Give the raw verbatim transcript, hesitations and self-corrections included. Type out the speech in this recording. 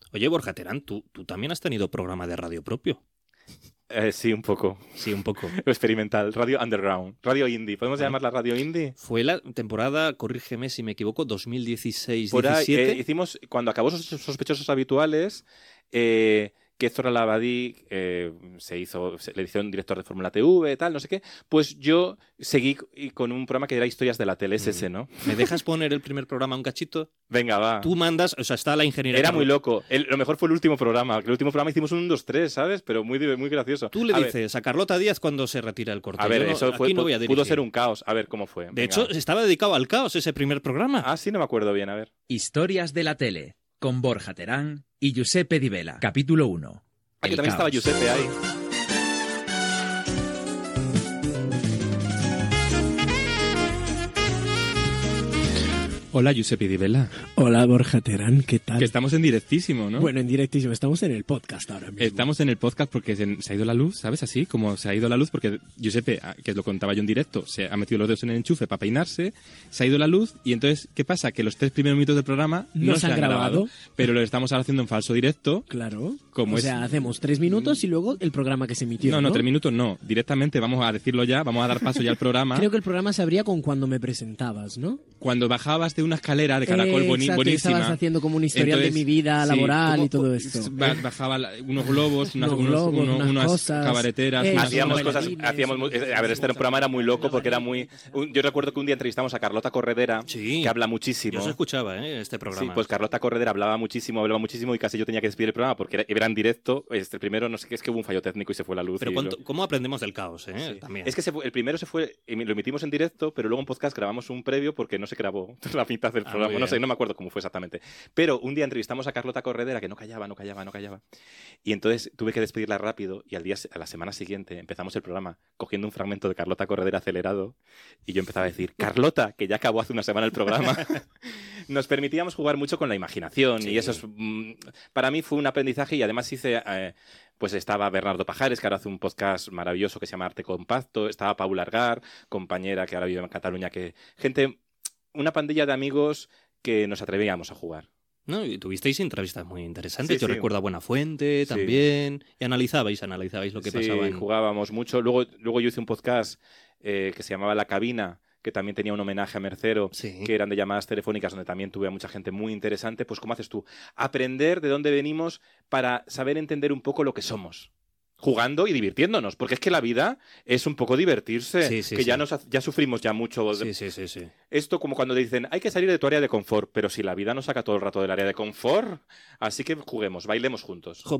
Oye, Borja Terán, ¿tú, tú también has tenido programa de radio propio. Eh, sí, un poco. Sí, un poco. Experimental, radio underground, radio indie. ¿Podemos Bueno, llamarla radio indie? Fue la temporada, corrígeme si me equivoco, dos mil dieciséis Por ahí, diecisiete. eh, hicimos, cuando acabó Sos- Sospechosos Habituales, eh, que Zora Labadí eh, se hizo, se, le hicieron director de Fórmula T V, tal, no sé qué, pues yo seguí c- con un programa que era Historias de la Tele, es ese, ¿no? ¿Me dejas poner el primer programa un cachito? Venga, va. Tú mandas, o sea, está la ingeniera. Era muy Carlota. loco. El- lo mejor fue el último programa. que El último programa hicimos un dos tres, ¿sabes? Pero muy, div- muy gracioso. Tú le A ver, dices a Carlota Díaz cuando se retira el corte. A ver, Yo no- eso fue, aquí no pu- voy a pudo dirigir. ser un caos. A ver cómo fue. De Venga. hecho, estaba dedicado al caos ese primer programa. Ah, sí, no me acuerdo bien. A ver. Historias de la tele, con Borja Terán y Giuseppe Di Vela. Capítulo uno. Aquí El también estaba caos. Giuseppe ahí. Hola, Giuseppe Di Vela. Hola, Borja Terán, ¿qué tal? Que estamos en directísimo, ¿no? Bueno, en directísimo, estamos en el podcast ahora mismo. Estamos en el podcast porque se, se ha ido la luz, ¿sabes? Así como se ha ido la luz porque Giuseppe, ah, que lo contaba yo en directo, se ha metido los dedos en el enchufe para peinarse, se ha ido la luz y entonces, ¿qué pasa? Que los tres primeros minutos del programa no, No se se han han grabado, grabado. pero lo estamos ahora haciendo en falso directo. Claro. Como o es- sea, hacemos tres minutos y luego el programa que se emitió, No, no, tres minutos no. Directamente vamos a decirlo ya, vamos a dar paso ya al programa. Creo que el programa se abría con cuando me presentabas, ¿no? Cuando bajabas de una escalera de caracol Eh, boni- exacto, y buenísima. estabas haciendo como un historial Entonces, de mi vida sí, laboral como- y todo esto. ba- Bajaba la- unos globos, unas, Unos unos- globos, uno- unas unas cosas. cabareteras. Eh, unas- Hacíamos unos cosas, bailarines, hacíamos mu- unos- eh, a ver, este programa era muy loco porque era muy... un- yo recuerdo que un día entrevistamos a Carlota Corredera, Sí. que habla muchísimo. Yo se escuchaba, ¿eh? Este programa. Sí, pues Carlota Corredera hablaba muchísimo, hablaba muchísimo y casi yo tenía que despedir el programa porque era, era en directo. Este primero, no sé qué, es que hubo un fallo técnico y se fue la luz. Pero y cuánto- lo- ¿cómo aprendemos del caos, eh? Sí. También. Es que se fue- el primero se fue, emi- lo emitimos en directo, pero luego en podcast grabamos un previo porque no se grabó la mitad del Ah, programa. muy No sé, bien. no me acuerdo cómo fue exactamente. Pero un día entrevistamos a Carlota Corredera que no callaba, no callaba, no callaba. Y entonces tuve que despedirla rápido y al día, a la semana siguiente empezamos el programa cogiendo un fragmento de Carlota Corredera acelerado y yo empezaba a decir, Carlota, que ya acabó hace una semana el programa. Nos permitíamos jugar mucho con la imaginación Sí. y eso es, mm, para mí fue un aprendizaje y además hice... eh, pues estaba Bernardo Pajares, que ahora hace un podcast maravilloso que se llama Arte Compacto. Estaba Paula Argar, compañera que ahora vive en Cataluña. Que gente, una pandilla de amigos que nos atrevíamos a jugar. No, y tuvisteis entrevistas muy interesantes. Sí, Yo sí. recuerdo a Buenafuente Sí. también. Y analizabais, analizabais lo que Sí, pasaba en... jugábamos mucho. Luego, luego yo hice un podcast eh, que se llamaba La Cabina, que también tenía un homenaje a Mercero, Sí. que eran de llamadas telefónicas, donde también tuve a mucha gente muy interesante. Pues, ¿cómo haces tú? Aprender de dónde venimos para saber entender un poco lo que somos. Jugando y divirtiéndonos, porque es que la vida es un poco divertirse, Sí, sí, que ya sí. nos ha- ya sufrimos ya mucho. Sí, sí, sí, sí. Esto como cuando dicen, hay que salir de tu área de confort, pero si la vida nos saca todo el rato del área de confort, así que juguemos, bailemos juntos. Jo,